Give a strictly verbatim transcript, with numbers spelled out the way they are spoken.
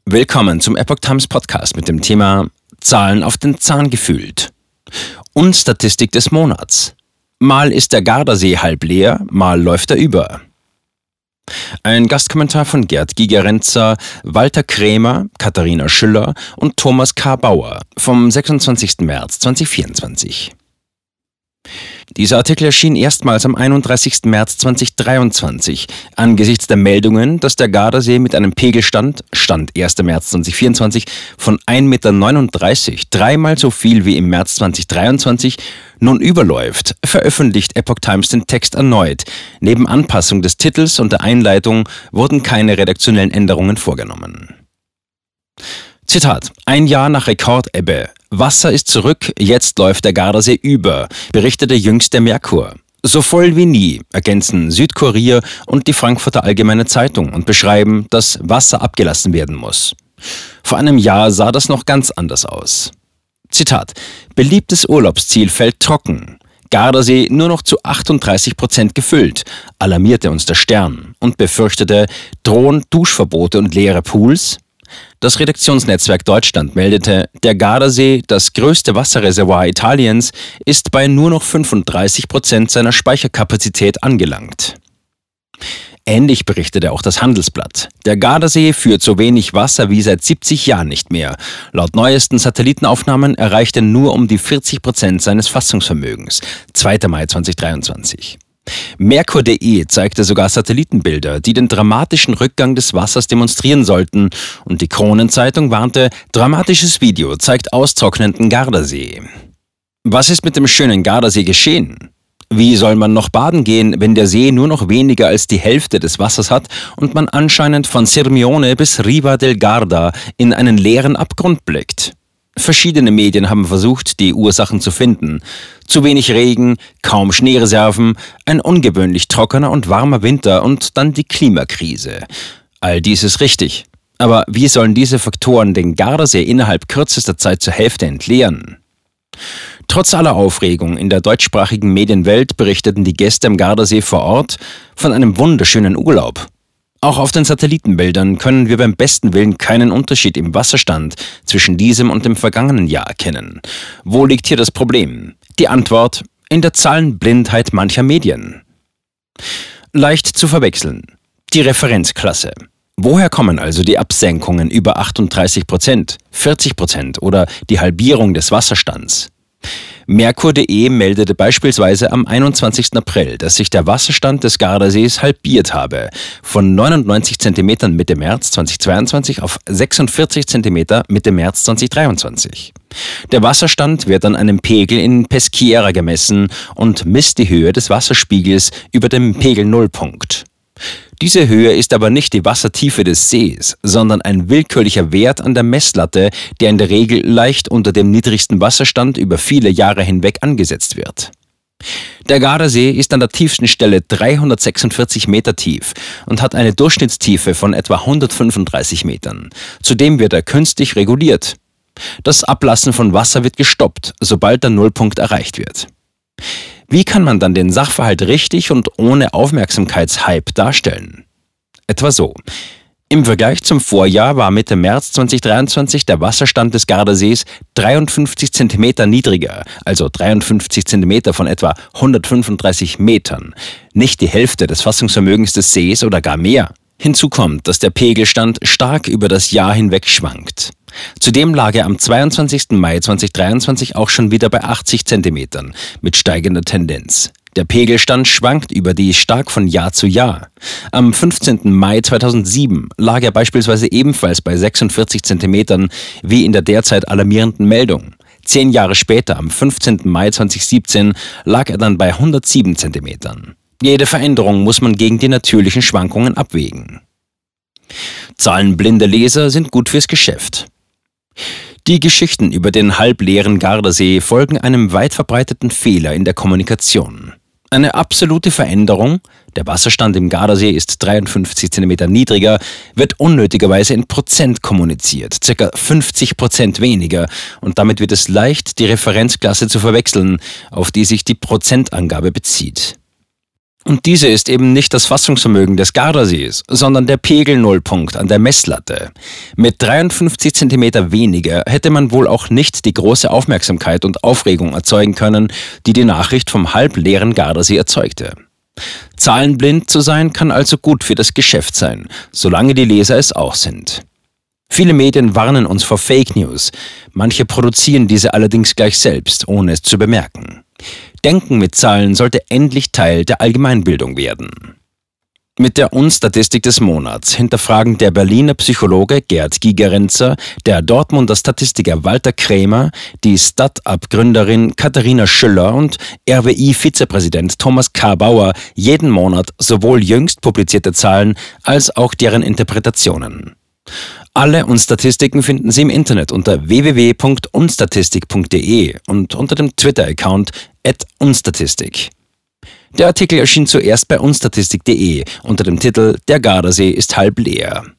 Willkommen zum Epoch Times Podcast mit dem Thema Zahlen auf den Zahn gefühlt und Statistik des Monats. Mal ist der Gardasee halb leer, mal läuft er über. Ein Gastkommentar von Gerd Gigerenzer, Walter Krämer, Katharina Schüller und Thomas K. Bauer vom sechsundzwanzigsten März zweitausendvierundzwanzig. Dieser Artikel erschien erstmals am einunddreißigsten März zweitausenddreiundzwanzig angesichts der Meldungen, dass der Gardasee mit einem Pegelstand, Stand erster März zweitausendvierundzwanzig, von ein Meter neununddreißig, dreimal so viel wie im März zweitausenddreiundzwanzig, nun überläuft, veröffentlicht Epoch Times den Text erneut. Neben Anpassung des Titels und der Einleitung wurden keine redaktionellen Änderungen vorgenommen. Zitat: Ein Jahr nach Rekordebbe. Wasser ist zurück, jetzt läuft der Gardasee über, berichtete jüngst der Merkur. So voll wie nie, ergänzen Südkurier und die Frankfurter Allgemeine Zeitung und beschreiben, dass Wasser abgelassen werden muss. Vor einem Jahr sah das noch ganz anders aus. Zitat: Beliebtes Urlaubsziel fällt trocken. Gardasee nur noch zu achtunddreißig Prozent gefüllt, alarmierte uns der Stern und befürchtete, drohen Duschverbote und leere Pools? Das Redaktionsnetzwerk Deutschland meldete, der Gardasee, das größte Wasserreservoir Italiens, ist bei nur noch fünfunddreißig Prozent seiner Speicherkapazität angelangt. Ähnlich berichtete auch das Handelsblatt. Der Gardasee führt so wenig Wasser wie seit siebzig Jahren nicht mehr. Laut neuesten Satellitenaufnahmen erreicht er nur um die vierzig Prozent seines Fassungsvermögens. zweiter Mai zweitausenddreiundzwanzig. Merkur punkt de zeigte sogar Satellitenbilder, die den dramatischen Rückgang des Wassers demonstrieren sollten, und die Kronenzeitung warnte, dramatisches Video zeigt austrocknenden Gardasee. Was ist mit dem schönen Gardasee geschehen? Wie soll man noch baden gehen, wenn der See nur noch weniger als die Hälfte des Wassers hat und man anscheinend von Sirmione bis Riva del Garda in einen leeren Abgrund blickt? Verschiedene Medien haben versucht, die Ursachen zu finden. Zu wenig Regen, kaum Schneereserven, ein ungewöhnlich trockener und warmer Winter und dann die Klimakrise. All dies ist richtig. Aber wie sollen diese Faktoren den Gardasee innerhalb kürzester Zeit zur Hälfte entleeren? Trotz aller Aufregung in der deutschsprachigen Medienwelt berichteten die Gäste am Gardasee vor Ort von einem wunderschönen Urlaub. Auch auf den Satellitenbildern können wir beim besten Willen keinen Unterschied im Wasserstand zwischen diesem und dem vergangenen Jahr erkennen. Wo liegt hier das Problem? Die Antwort: in der Zahlenblindheit mancher Medien. Leicht zu verwechseln. Die Referenzklasse. Woher kommen also die Absenkungen über achtunddreißig Prozent, vierzig Prozent oder die Halbierung des Wasserstands? Merkur punkt de meldete beispielsweise am einundzwanzigsten April, dass sich der Wasserstand des Gardasees halbiert habe, von neunundneunzig Zentimetern Mitte März zweitausendzweiundzwanzig auf sechsundvierzig Zentimeter Mitte März zweitausenddreiundzwanzig. Der Wasserstand wird an einem Pegel in Peschiera gemessen und misst die Höhe des Wasserspiegels über dem Pegelnullpunkt. Diese Höhe ist aber nicht die Wassertiefe des Sees, sondern ein willkürlicher Wert an der Messlatte, der in der Regel leicht unter dem niedrigsten Wasserstand über viele Jahre hinweg angesetzt wird. Der Gardasee ist an der tiefsten Stelle dreihundertsechsundvierzig Meter tief und hat eine Durchschnittstiefe von etwa hundertfünfunddreißig Metern. Zudem wird er künstlich reguliert. Das Ablassen von Wasser wird gestoppt, sobald der Nullpunkt erreicht wird. Wie kann man dann den Sachverhalt richtig und ohne Aufmerksamkeitshype darstellen? Etwa so. Im Vergleich zum Vorjahr war Mitte März zweitausenddreiundzwanzig der Wasserstand des Gardasees dreiundfünfzig Zentimeter niedriger, also dreiundfünfzig Zentimeter von etwa hundertfünfunddreißig Metern. Nicht die Hälfte des Fassungsvermögens des Sees oder gar mehr. Hinzu kommt, dass der Pegelstand stark über das Jahr hinweg schwankt. Zudem lag er am zweiundzwanzigsten Mai zweitausenddreiundzwanzig auch schon wieder bei achtzig Zentimetern mit steigender Tendenz. Der Pegelstand schwankt überdies stark von Jahr zu Jahr. Am fünfzehnten Mai zweitausendsieben lag er beispielsweise ebenfalls bei sechsundvierzig Zentimetern, wie in der derzeit alarmierenden Meldung. Zehn Jahre später, am fünfzehnten Mai zweitausendsiebzehn, lag er dann bei hundertsieben Zentimetern. Jede Veränderung muss man gegen die natürlichen Schwankungen abwägen. Zahlenblinde Leser sind gut fürs Geschäft. Die Geschichten über den halbleeren Gardasee folgen einem weit verbreiteten Fehler in der Kommunikation. Eine absolute Veränderung, der Wasserstand im Gardasee ist dreiundfünfzig Zentimeter niedriger, wird unnötigerweise in Prozent kommuniziert, ca. fünfzig Prozent weniger, und damit wird es leicht, die Referenzklasse zu verwechseln, auf die sich die Prozentangabe bezieht. Und diese ist eben nicht das Fassungsvermögen des Gardasees, sondern der Pegelnullpunkt an der Messlatte. Mit dreiundfünfzig Zentimeter weniger hätte man wohl auch nicht die große Aufmerksamkeit und Aufregung erzeugen können, die die Nachricht vom halbleeren Gardasee erzeugte. Zahlenblind zu sein kann also gut für das Geschäft sein, solange die Leser es auch sind. Viele Medien warnen uns vor Fake News, manche produzieren diese allerdings gleich selbst, ohne es zu bemerken. Denken mit Zahlen sollte endlich Teil der Allgemeinbildung werden. Mit der Unstatistik des Monats hinterfragen der Berliner Psychologe Gerd Gigerenzer, der Dortmunder Statistiker Walter Krämer, die Start-up-Gründerin Katharina Schüller und R W I-Vizepräsident Thomas K. Bauer jeden Monat sowohl jüngst publizierte Zahlen als auch deren Interpretationen. Alle Unstatistiken finden Sie im Internet unter w w w punkt unstatistik punkt d e und unter dem Twitter-Account at unstatistik. Der Artikel erschien zuerst bei unstatistik punkt d e unter dem Titel »Der Gardasee ist halb leer«.